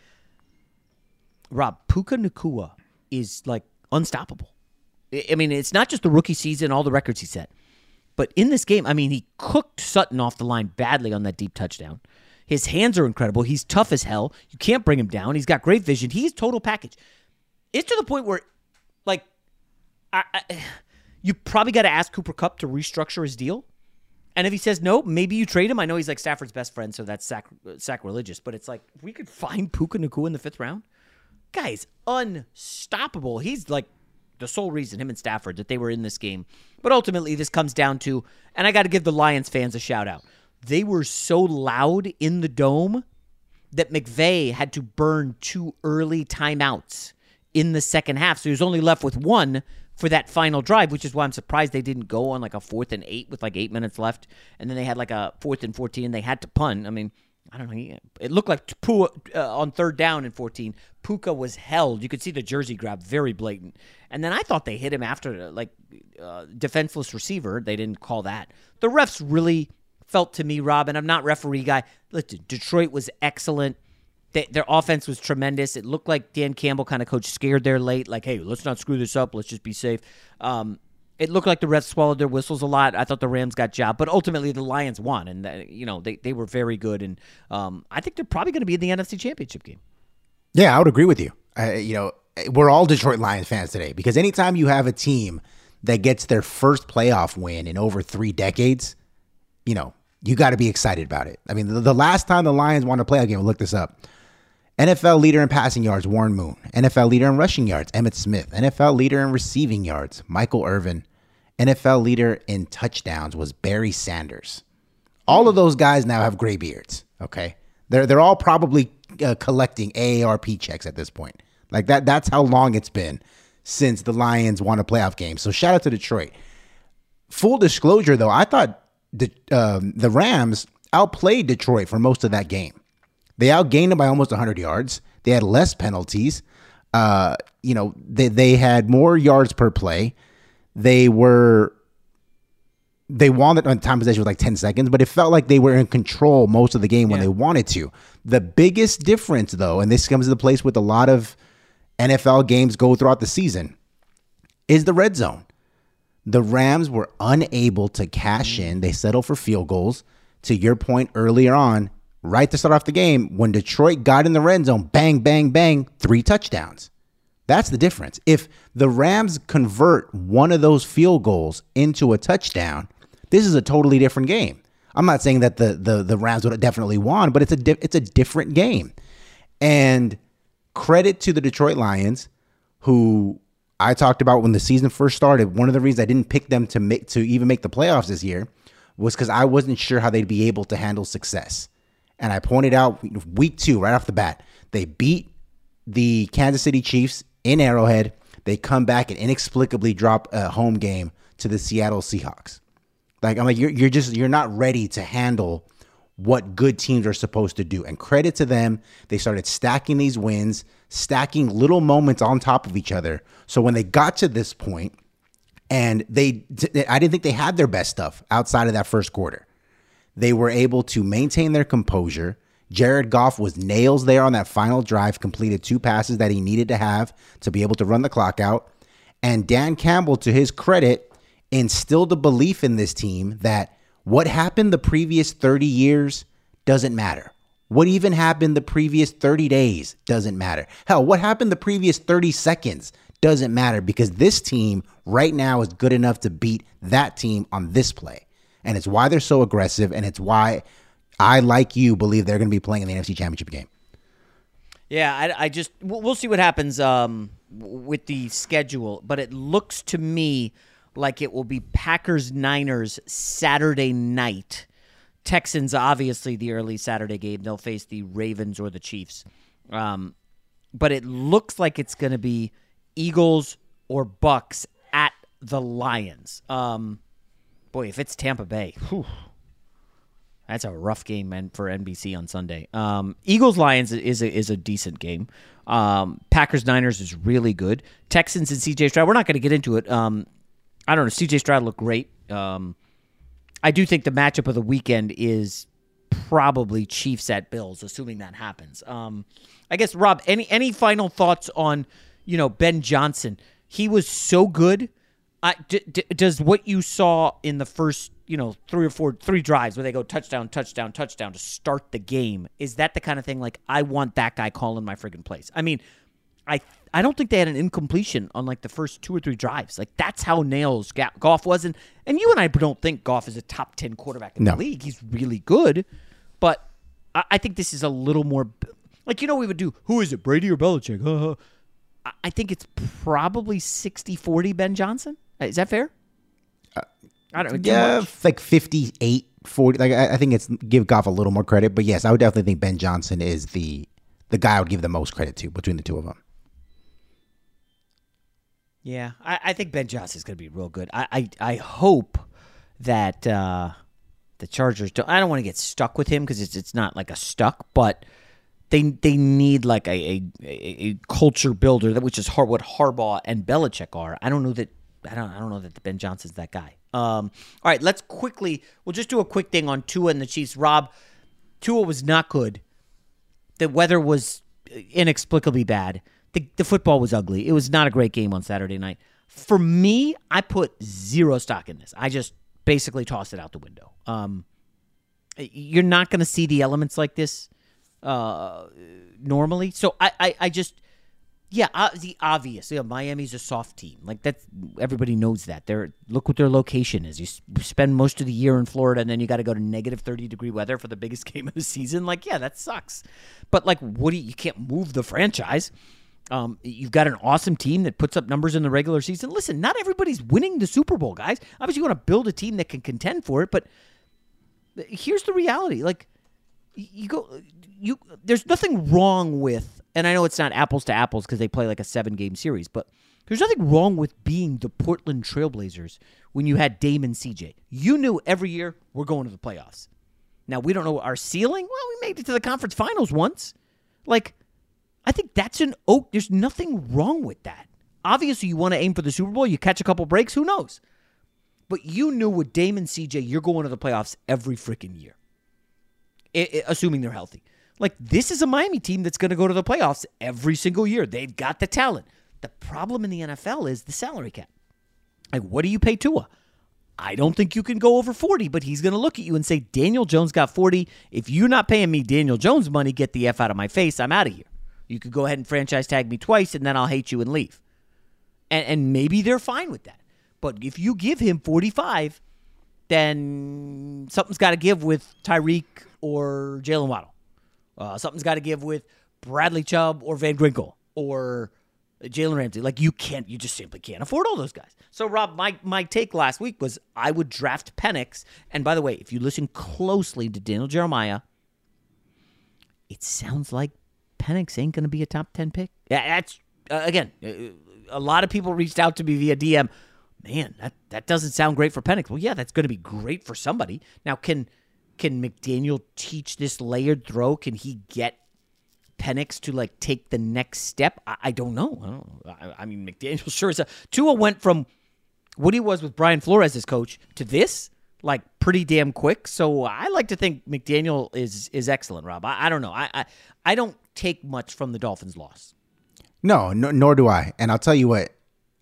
Rob, Puka Nacua is, like, unstoppable. I mean, it's not just the rookie season, all the records he set. But in this game, I mean, he cooked Sutton off the line badly on that deep touchdown. His hands are incredible. He's tough as hell. You can't bring him down. He's got great vision. He's total package. It's to the point where, like, I, I, you probably got to ask Cooper Kupp to restructure his deal. And if he says no, maybe you trade him. I know he's like Stafford's best friend, so that's sac- sacrilegious. But it's like, we could find Puka Nacua in the fifth round. Guy's unstoppable. He's like the sole reason, him and Stafford, that they were in this game. But ultimately, this comes down to, and I got to give the Lions fans a shout out. They were so loud in the dome that McVay had to burn two early timeouts in the second half. So he was only left with one for that final drive, which is why I'm surprised they didn't go on like a fourth and eight with like eight minutes left. And then they had like a fourth and fourteen. They had to punt. I mean, I don't know. It looked like Pua, uh, on third down in fourteen, Puka was held. You could see the jersey grab, very blatant. And then I thought they hit him after, like, uh, defenseless receiver. They didn't call that. The refs really felt to me, Rob, and I'm not referee guy. Listen, Detroit was excellent. They, their offense was tremendous. It looked like Dan Campbell kind of coached scared there late. Like, hey, let's not screw this up. Let's just be safe. Um, It looked like the refs swallowed their whistles a lot. I thought the Rams got jobbed, but ultimately the Lions won, and uh, you know they, they were very good. And um, I think they're probably going to be in the N F C Championship game. Yeah, I would agree with you. Uh, you know, we're all Detroit Lions fans today because anytime you have a team that gets their first playoff win in over three decades, you know, you got to be excited about it. I mean, the, the last time the Lions won a playoff game, look this up. N F L leader in passing yards, Warren Moon. N F L leader in rushing yards, Emmitt Smith. N F L leader in receiving yards, Michael Irvin. N F L leader in touchdowns was Barry Sanders. All of those guys now have gray beards, okay? They're they're all probably uh, collecting A A R P checks at this point. Like that. That's how long it's been since the Lions won a playoff game. So shout out to Detroit. Full disclosure, though, I thought the um, the Rams outplayed Detroit for most of that game. They outgained them by almost one hundred yards. They had less penalties. Uh, you know, they they had more yards per play. They were they won it on time possession with like ten seconds, but it felt like they were in control most of the game when yeah. they wanted to. The biggest difference, though, and this comes to the place with a lot of N F L games go throughout the season, is the red zone. The Rams were unable to cash in. They settled for field goals. To your point earlier on, right to start off the game, when Detroit got in the red zone, bang, bang, bang, three touchdowns. That's the difference. If the Rams convert one of those field goals into a touchdown, this is a totally different game. I'm not saying that the the, the Rams would have definitely won, but it's a di- it's a different game. And credit to the Detroit Lions, who I talked about when the season first started. One of the reasons I didn't pick them to make to even make the playoffs this year was because I wasn't sure how they'd be able to handle success. And I pointed out week two, right off the bat, they beat the Kansas City Chiefs in Arrowhead. They come back and inexplicably drop a home game to the Seattle Seahawks. Like, I'm like, you're, you're just, you're not ready to handle what good teams are supposed to do. And credit to them, they started stacking these wins, stacking little moments on top of each other. So when they got to this point, and they, I didn't think they had their best stuff outside of that first quarter. They were able to maintain their composure. Jared Goff was nails there on that final drive, completed two passes that he needed to have to be able to run the clock out. And Dan Campbell, to his credit, instilled a belief in this team that what happened the previous thirty years doesn't matter. What even happened the previous thirty days doesn't matter. Hell, what happened the previous thirty seconds doesn't matter, because this team right now is good enough to beat that team on this play. And it's why they're so aggressive, and it's why I, like you, believe they're going to be playing in the N F C Championship game. Yeah, I, I just we'll see what happens um, with the schedule, but it looks to me like it will be Packers-Niners Saturday night. Texans, obviously, the early Saturday game. They'll face the Ravens or the Chiefs. Um, but it looks like it's going to be Eagles or Bucks at the Lions. Um, boy, if it's Tampa Bay, whew, that's a rough game, man, for N B C on Sunday. Um, Eagles-Lions is a, is a decent game. Um, Packers-Niners is really good. Texans and C J Stroud, we're not going to get into it. Um, I don't know. C J Stroud looked great. Um, I do think the matchup of the weekend is probably Chiefs at Bills, assuming that happens. Um, I guess, Rob, any any final thoughts on, you know, Ben Johnson? He was so good. I, d- d- does what you saw in the first, you know, three or four, three drives where they go touchdown, touchdown, touchdown to start the game, is that the kind of thing like, I want that guy calling my friggin' plays? I mean, I I don't think they had an incompletion on like the first two or three drives. Like, that's how nails Goff was. And, and you and I don't think Goff is a top ten quarterback in no. the league. He's really good. But I, I think this is a little more, like, you know, we would do, who is it, Brady or Belichick? Uh, I, I think it's probably sixty forty Ben Johnson. Is that fair? Uh, I don't know. Yeah, like fifty-eight forty. Like, I, I think it's give Goff a little more credit. But yes, I would definitely think Ben Johnson is the the guy I would give the most credit to between the two of them. Yeah, I, I think Ben Johnson is going to be real good. I I, I hope that uh, the Chargers don't. I don't want to get stuck with him because it's it's not like a stuck, but they they need like a a, a culture builder, which is hard, what Harbaugh and Belichick are. I don't know that. I don't. I don't know that Ben Johnson's that guy. Um, all right, let's quickly. We'll just do a quick thing on Tua and the Chiefs. Rob, Tua was not good. The weather was inexplicably bad. The, the football was ugly. It was not a great game on Saturday night. For me, I put zero stock in this. I just basically tossed it out the window. Um, you're not going to see the elements like this uh, normally. So I, I, I just, yeah, uh, the obvious. Yeah, Miami's a soft team. Like, that's, everybody knows that. They're look what their location is. You spend most of the year in Florida, and then you got to go to negative thirty degree weather for the biggest game of the season. Like, yeah, that sucks. But like, what do you, you can't move the franchise. Um, you've got an awesome team that puts up numbers in the regular season. Listen, not everybody's winning the Super Bowl, guys. Obviously, you want to build a team that can contend for it, but here's the reality. Like, you go, you. There's nothing wrong with, and I know it's not apples to apples because they play like a seven-game series, but there's nothing wrong with being the Portland Trailblazers when you had Dame and C J. You knew every year we're going to the playoffs. Now, we don't know our ceiling. Well, we made it to the conference finals once. Like, I think that's an oak. There's nothing wrong with that. Obviously, you want to aim for the Super Bowl. You catch a couple breaks. Who knows? But you knew with Dame and C J, you're going to the playoffs every freaking year, it, it, assuming they're healthy. Like, this is a Miami team that's going to go to the playoffs every single year. They've got the talent. The problem in the N F L is the salary cap. Like, what do you pay Tua? I don't think you can go over forty, but he's going to look at you and say, Daniel Jones got forty. If you're not paying me Daniel Jones money, get the F out of my face. I'm out of here. You could go ahead and franchise tag me twice, and then I'll hate you and leave. And, and maybe they're fine with that. But if you give him forty-five, then something's got to give with Tyreek or Jalen Waddle. Uh, something's got to give with Bradley Chubb or Van Ginkel or Jalen Ramsey. Like, you can't, you just simply can't afford all those guys. So, Rob, my, my take last week was I would draft Penix. And by the way, if you listen closely to Daniel Jeremiah, it sounds like Penix ain't going to be a top ten pick. Yeah, that's, uh, again, a lot of people reached out to me via D M. Man, that, that doesn't sound great for Penix. Well, yeah, that's going to be great for somebody. Now, can can McDaniel teach this layered throw? Can he get Penix to, like, take the next step? I, I don't know. I, don't know. I, I mean, McDaniel sure is a... Tua went from what he was with Brian Flores as coach to this, like, pretty damn quick. So I like to think McDaniel is is excellent, Rob. I, I don't know. I, I I don't take much from the Dolphins' loss. No, no, nor do I. And I'll tell you what,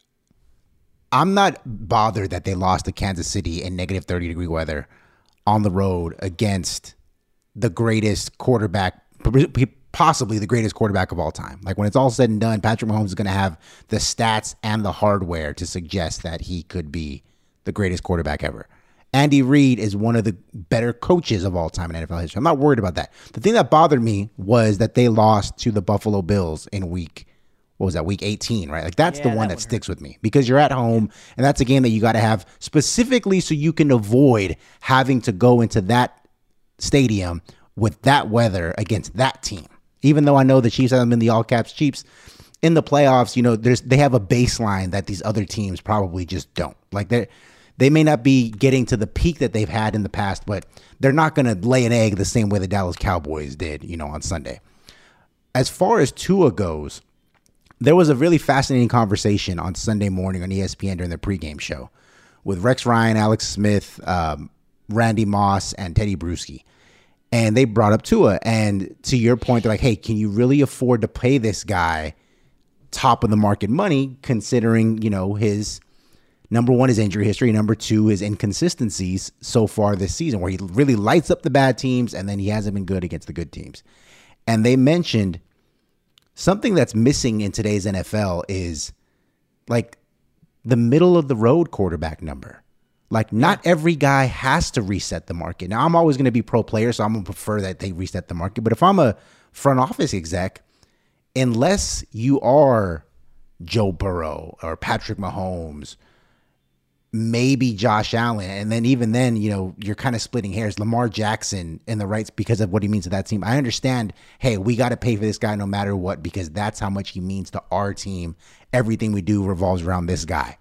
I'm not bothered that they lost to Kansas City in negative thirty degree weather on the road against the greatest quarterback, possibly the greatest quarterback of all time. Like, when it's all said and done, Patrick Mahomes is going to have the stats and the hardware to suggest that he could be the greatest quarterback ever. Andy Reid is one of the better coaches of all time in N F L history. I'm not worried about that. The thing that bothered me was that they lost to the Buffalo Bills in week What was that, week eighteen, right? Like, that's yeah, the one that, that sticks hurt. with me because you're at home, and that's a game that you got to have specifically so you can avoid having to go into that stadium with that weather against that team. Even though I know the Chiefs have them in the all-caps Chiefs, in the playoffs, you know, there's they have a baseline that these other teams probably just don't. Like, they they may not be getting to the peak that they've had in the past, but they're not going to lay an egg the same way the Dallas Cowboys did, you know, on Sunday. As far as Tua goes, there was a really fascinating conversation on Sunday morning on E S P N during the pregame show with Rex Ryan, Alex Smith, um, Randy Moss, and Teddy Bruschi. And they brought up Tua. And to your point, they're like, hey, can you really afford to pay this guy top of the market money considering, you know, his number one, his injury history, number two, his inconsistencies so far this season where he really lights up the bad teams and then he hasn't been good against the good teams. And they mentioned something that's missing in today's N F L is like the middle of the road quarterback number. Like, not every guy has to reset the market. Now, I'm always going to be pro player, so I'm going to prefer that they reset the market. But if I'm a front office exec, unless you are Joe Burrow or Patrick Mahomes, maybe Josh Allen, and then even then, you know, you're kind of splitting hairs. Lamar Jackson in the rights because of what he means to that team. I understand, hey, we got to pay for this guy no matter what because that's how much he means to our team. Everything we do revolves around this guy.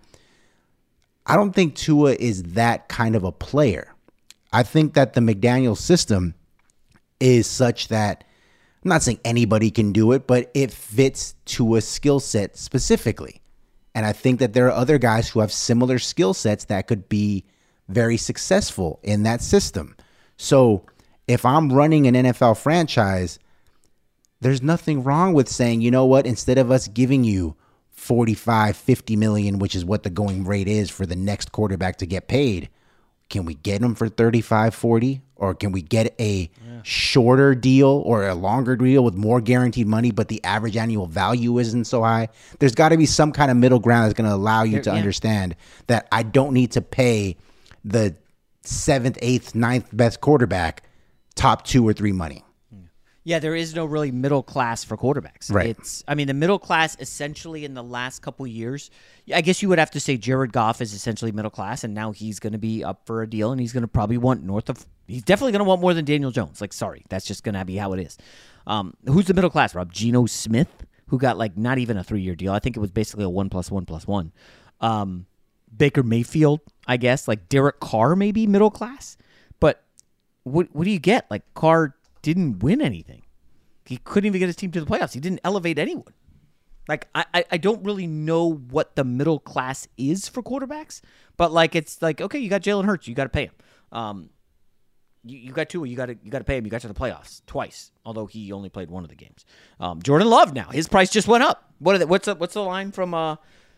I don't think Tua is that kind of a player. I think that the McDaniel system is such that, I'm not saying anybody can do it, but it fits Tua's skill set specifically. And I think that there are other guys who have similar skill sets that could be very successful in that system. So if I'm running an N F L franchise, there's nothing wrong with saying, you know what, instead of us giving you forty-five, fifty million, which is what the going rate is for the next quarterback to get paid, can we get him for thirty-five, forty? Or can we get a yeah. shorter deal or a longer deal with more guaranteed money, but the average annual value isn't so high? There's got to be some kind of middle ground that's going to allow you there, to yeah. understand that I don't need to pay the seventh, eighth, ninth best quarterback top two or three money. Yeah, there is no really middle class for quarterbacks. Right. It's, I mean, the middle class essentially in the last couple years, I guess you would have to say Jared Goff is essentially middle class, and now he's going to be up for a deal, and he's going to probably want north of, he's definitely going to want more than Daniel Jones. Like, sorry, that's just going to be how it is. Um, who's the middle class, Rob? Geno Smith, who got like not even a three-year deal. I think it was basically a one plus one plus one. Um, Baker Mayfield, I guess, like Derek Carr, maybe middle class. But what what do you get? Like, Carr didn't win anything. He couldn't even get his team to the playoffs. He didn't elevate anyone. Like, I, I don't really know what the middle class is for quarterbacks, but like, it's like, okay, you got Jalen Hurts, you got to pay him. Um, you, you got two, you got to you got to pay him. You got to the playoffs twice, although he only played one of the games. Um, Jordan Love now, his price just went up. What are the, what's the, what's the line from uh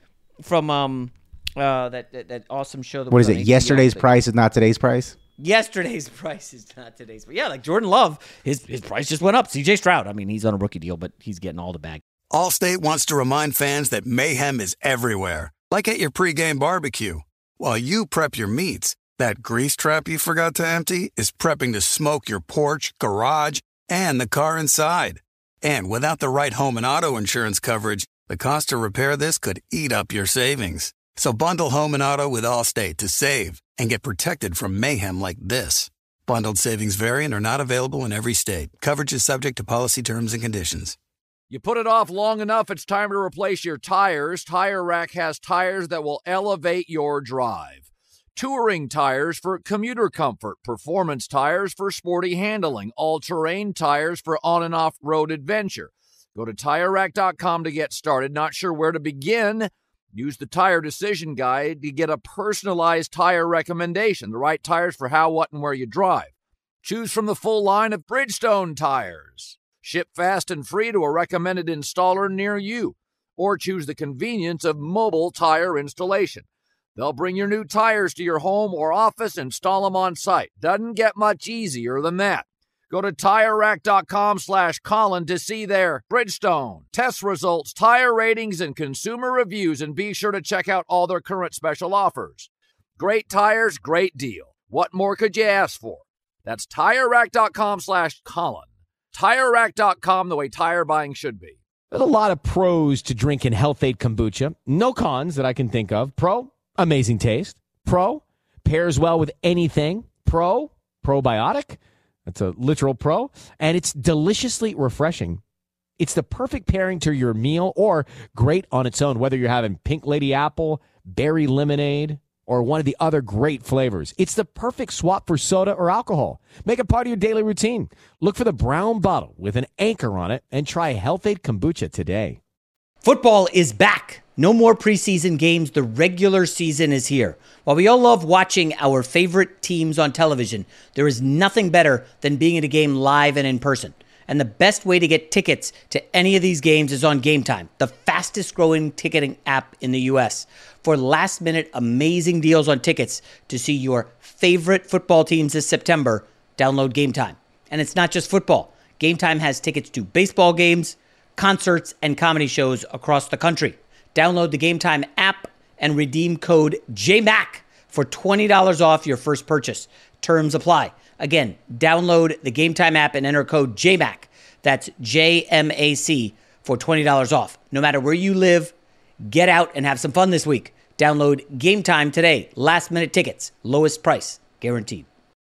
from um uh that that, that awesome show? That what was is it? on Yesterday's H B O? price is not today's price. Yesterday's price is not today's. But yeah, like Jordan Love, his his price just went up. C J Stroud, I mean, he's on a rookie deal, but he's getting all the bag. Allstate wants to remind fans that mayhem is everywhere, like at your pregame barbecue. While you prep your meats, that grease trap you forgot to empty is prepping to smoke your porch, garage, and the car inside. And without the right home and auto insurance coverage, the cost to repair this could eat up your savings. So bundle home and auto with Allstate to save and get protected from mayhem like this. Bundled savings vary and are not available in every state. Coverage is subject to policy terms and conditions. You put it off long enough, it's time to replace your tires. Tire Rack has tires that will elevate your drive. Touring tires for commuter comfort, performance tires for sporty handling, all-terrain tires for on- and off-road adventure. Go to Tire Rack dot com to get started. Not sure where to begin? Use the Tire Decision Guide to get a personalized tire recommendation, the right tires for how, what, and where you drive. Choose from the full line of Bridgestone tires. Ship fast and free to a recommended installer near you. Or choose the convenience of mobile tire installation. They'll bring your new tires to your home or office, install them on site. Doesn't get much easier than that. Go to Tire Rack dot com slash Colin to see their Bridgestone test results, tire ratings, and consumer reviews, and be sure to check out all their current special offers. Great tires, great deal. What more could you ask for? That's Tire Rack dot com slash Colin. Tire Rack dot com, the way tire buying should be. There's a lot of pros to drinking Health Aid kombucha. No cons that I can think of. Pro, amazing taste. Pro, pairs well with anything. Pro, probiotic. That's a literal pro. And it's deliciously refreshing. It's the perfect pairing to your meal or great on its own, whether you're having Pink Lady Apple, Berry Lemonade, or one of the other great flavors. It's the perfect swap for soda or alcohol. Make it part of your daily routine. Look for the brown bottle with an anchor on it and try Health Aid Kombucha today. Football is back. No more preseason games. The regular season is here. While we all love watching our favorite teams on television, there is nothing better than being at a game live and in person. And the best way to get tickets to any of these games is on Game Time, the fastest growing ticketing app in the U S. For last minute amazing deals on tickets to see your favorite football teams this September, download Game Time. And it's not just football. Game Time has tickets to baseball games, concerts, and comedy shows across the country. Download the Game Time app and redeem code J M A C for twenty dollars off your first purchase. Terms apply. Again, download the Game Time app and enter code J M A C. That's J M A C for twenty dollars off. No matter where you live, get out and have some fun this week. Download Game Time today. Last minute tickets. Lowest price. Guaranteed.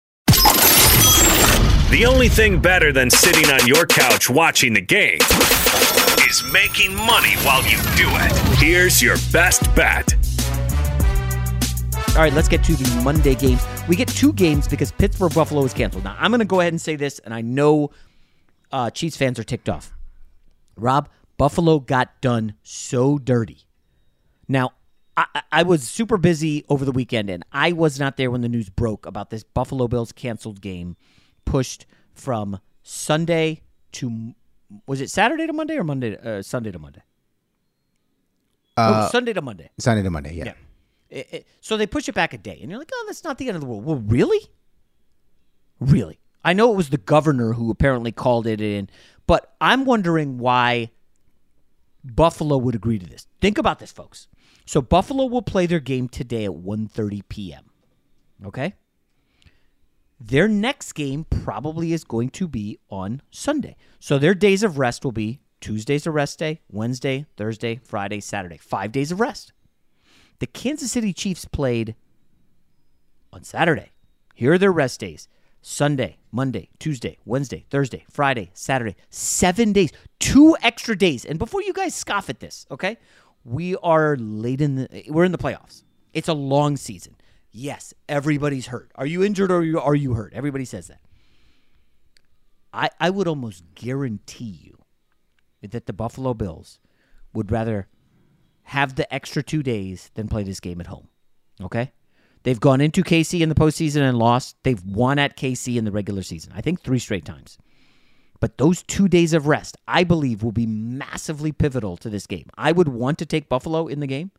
The only thing better than sitting on your couch watching the game is making money while you do it. Here's your best bet. All right, let's get to the Monday games. We get two games because Pittsburgh Buffalo is canceled. Now, I'm going to go ahead and say this, and I know uh, Chiefs fans are ticked off. Rob, Buffalo got done so dirty. Now, I, I was super busy over the weekend, and I was not there when the news broke about this Buffalo Bills canceled game pushed from Sunday to, was it Saturday to Monday or Monday, uh, Sunday to Monday? Uh, oh, Sunday to Monday. Sunday to Monday, yeah. yeah. It, it, so they push it back a day, and you're like, oh, that's not the end of the world. Well, really? Really? I know it was the governor who apparently called it in, but I'm wondering why Buffalo would agree to this. Think about this, folks. So Buffalo will play their game today at one thirty p.m., okay? Their next game probably is going to be on Sunday. So their days of rest will be Tuesday's a rest day, Wednesday, Thursday, Friday, Saturday. Five days of rest. The Kansas City Chiefs played on Saturday. Here are their rest days. Sunday, Monday, Tuesday, Wednesday, Thursday, Friday, Saturday. Seven days. Two extra days. And before you guys scoff at this, okay? We are late in the – we're in the playoffs. It's a long season. Yes, everybody's hurt. Are you injured or are you, are you hurt? Everybody says that. I, I would almost guarantee you that the Buffalo Bills would rather have the extra two days than play this game at home. Okay? They've gone into K C in the postseason and lost. They've won at K C in the regular season. I think three straight times. But those two days of rest, I believe, will be massively pivotal to this game. I would want to take Buffalo in the game.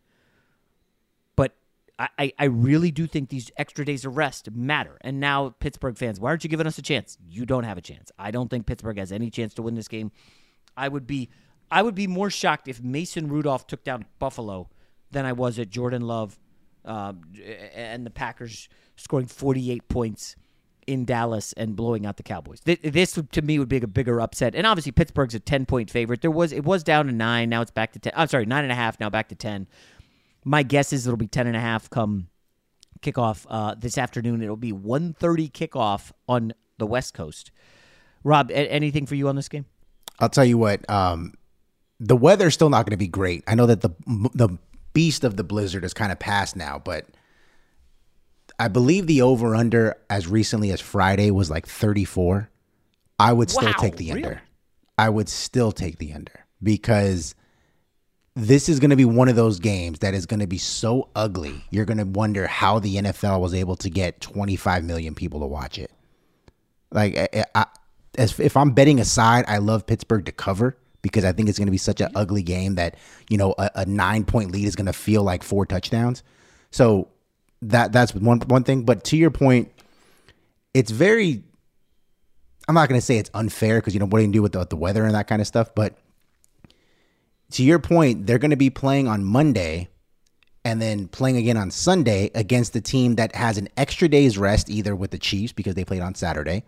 I, I really do think these extra days of rest matter. And now, Pittsburgh fans, why aren't you giving us a chance? You don't have a chance. I don't think Pittsburgh has any chance to win this game. I would be I would be more shocked if Mason Rudolph took down Buffalo than I was at Jordan Love uh, and the Packers scoring forty-eight points in Dallas and blowing out the Cowboys. This, to me, would be a bigger upset. And obviously, Pittsburgh's a ten-point favorite. There was It was down to nine. Now it's back to ten. I'm sorry, nine and a half. Now back to ten. My guess is it'll be ten and a half come kickoff uh, this afternoon. It'll be one thirty kickoff on the West Coast. Rob, a- anything for you on this game? I'll tell you what. Um, the weather's still not going to be great. I know that the the beast of the blizzard is kind of past now, but I believe the over-under as recently as Friday was like thirty-four. I would still wow, take the under. really? I would still take the under because this is going to be one of those games that is going to be so ugly. You're going to wonder how the N F L was able to get twenty-five million people to watch it. Like, I, I, as if I'm betting aside, I love Pittsburgh to cover because I think it's going to be such an ugly game that, you know, a, a nine-point lead is going to feel like four touchdowns. So that that's one one thing. But to your point, it's very, I'm not going to say it's unfair because, you know, what do you do with the, the weather and that kind of stuff, but to your point, they're going to be playing on Monday and then playing again on Sunday against the team that has an extra day's rest, either with the Chiefs because they played on Saturday,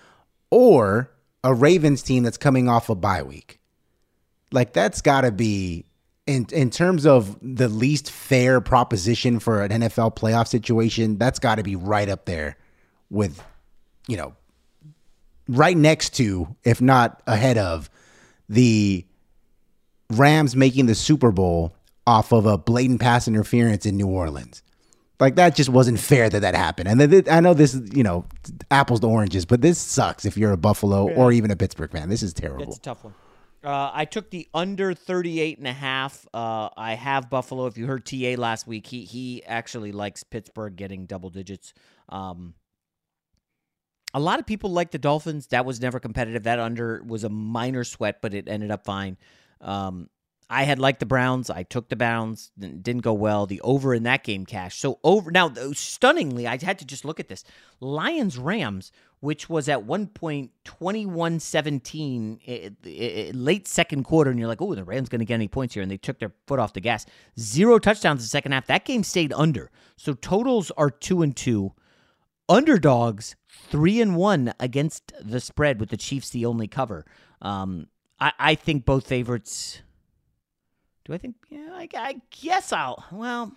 or a Ravens team that's coming off a bye week. Like, that's got to be, in in terms of the least fair proposition for an N F L playoff situation, that's got to be right up there with, you know, right next to, if not ahead of, the Rams making the Super Bowl off of a blatant pass interference in New Orleans. Like, that just wasn't fair that that happened. And th- I know this is, you know, apples to oranges, but this sucks if you're a Buffalo yeah. or even a Pittsburgh fan. This is terrible. It's a tough one. Uh, I took the under thirty-eight and a half. Uh, I have Buffalo. If you heard T A last week, he he actually likes Pittsburgh getting double digits. Um, a lot of people like the Dolphins. That was never competitive. That under was a minor sweat, but it ended up fine. Um, I had liked the Browns. I took the Browns. Didn't go well. The over in that game cashed. So over now, stunningly, I had to just look at this. Lions-Rams, which was at one point twenty-one seventeen, it, it, it, late second quarter, and you're like, oh, the Rams going to get any points here, and they took their foot off the gas. Zero touchdowns in the second half. That game stayed under. So totals are two and two. Underdogs three and one against the spread, with the Chiefs the only cover. Um, I, I think both favorites. Do I think? Yeah, I, I guess I'll. Well,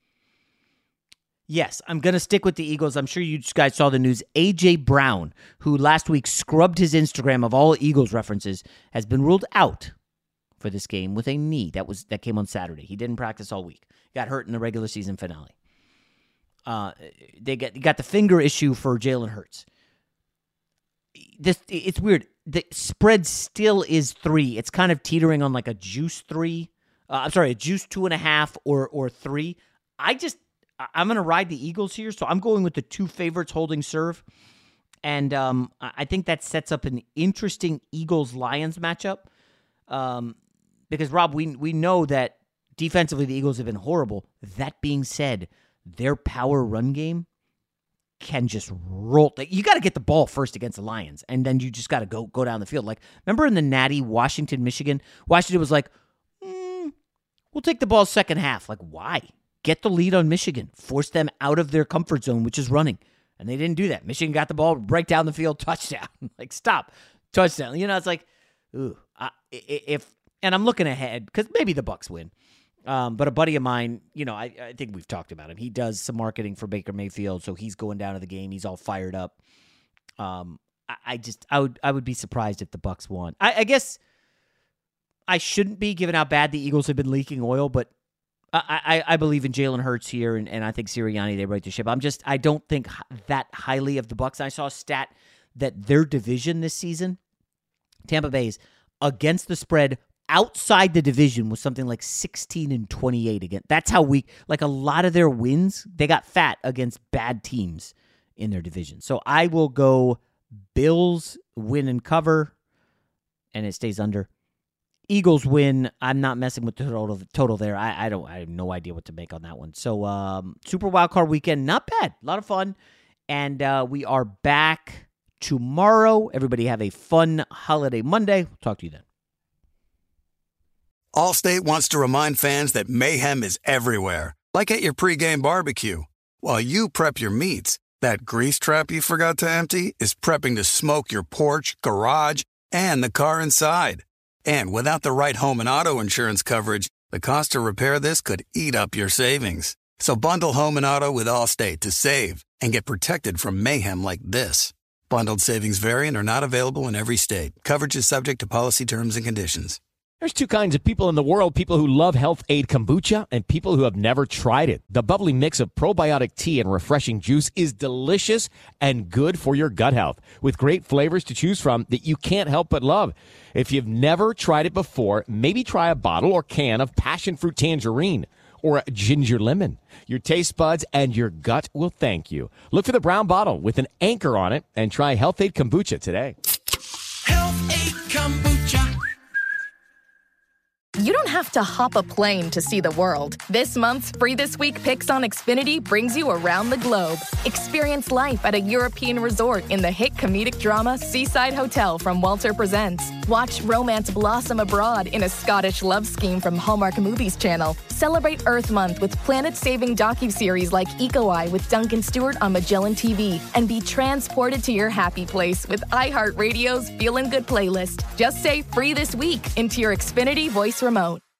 yes, I'm going to stick with the Eagles. I'm sure you guys saw the news. A J Brown, who last week scrubbed his Instagram of all Eagles references, has been ruled out for this game with a knee that was that came on Saturday. He didn't practice all week. Got hurt in the regular season finale. Uh, they got got the finger issue for Jalen Hurts. This it's weird. The spread still is three. It's kind of teetering on like a juice three. Uh, I'm sorry, a juice two and a half or or three. I just I'm gonna ride the Eagles here, so I'm going with the two favorites holding serve, and um, I think that sets up an interesting Eagles-Lions matchup. Um, because Rob, we we know that defensively the Eagles have been horrible. That being said, their power run game can just roll. You got to get the ball first against the Lions, and then you just got to go go down the field. Like, remember in the Natty, Washington, Michigan? Washington was like, mm, we'll take the ball second half. Like, why? Get the lead on Michigan. Force them out of their comfort zone, which is running. And they didn't do that. Michigan got the ball right down the field, touchdown. Like, stop, touchdown. You know, it's like, ooh, I, if, and I'm looking ahead because maybe the Bucs win. Um, but a buddy of mine, you know, I, I think we've talked about him. He does some marketing for Baker Mayfield, so he's going down to the game. He's all fired up. Um, I, I just, I would, I would be surprised if the Bucs won. I, I guess I shouldn't be given how bad the Eagles have been leaking oil, but I, I, I believe in Jalen Hurts here, and, and I think Sirianni, they right the ship. I'm just, I don't think that highly of the Bucs. I saw a stat that their division this season, Tampa Bay's, against the spread outside the division was something like sixteen and twenty-eight again. That's how weak, like a lot of their wins, they got fat against bad teams in their division. So I will go Bills win and cover, and it stays under. Eagles win. I'm not messing with the total, total there. I, I don't. I have no idea what to make on that one. So um, Super Wildcard Weekend, not bad. A lot of fun. And uh, we are back tomorrow. Everybody have a fun holiday Monday. We'll talk to you then. Allstate wants to remind fans that mayhem is everywhere, like at your pregame barbecue. While you prep your meats, that grease trap you forgot to empty is prepping to smoke your porch, garage, and the car inside. And without the right home and auto insurance coverage, the cost to repair this could eat up your savings. So bundle home and auto with Allstate to save and get protected from mayhem like this. Bundled savings vary and are not available in every state. Coverage is subject to policy terms and conditions. There's two kinds of people in the world, people who love Health Aid Kombucha and people who have never tried it. The bubbly mix of probiotic tea and refreshing juice is delicious and good for your gut health, with great flavors to choose from that you can't help but love. If you've never tried it before, maybe try a bottle or can of passion fruit tangerine or a ginger lemon. Your taste buds and your gut will thank you. Look for the brown bottle with an anchor on it and try Health Aid Kombucha today. Health Aid Kombucha. You don't have to hop a plane to see the world. This month's Free This Week Picks on Xfinity brings you around the globe. Experience life at a European resort in the hit comedic drama Seaside Hotel from Walter Presents. Watch romance blossom abroad in a Scottish love scheme from Hallmark Movies Channel. Celebrate Earth Month with planet-saving docuseries like Eco Eye with Duncan Stewart on Magellan T V. And be transported to your happy place with iHeartRadio's Feelin' Good playlist. Just say Free This Week into your Xfinity voice remote.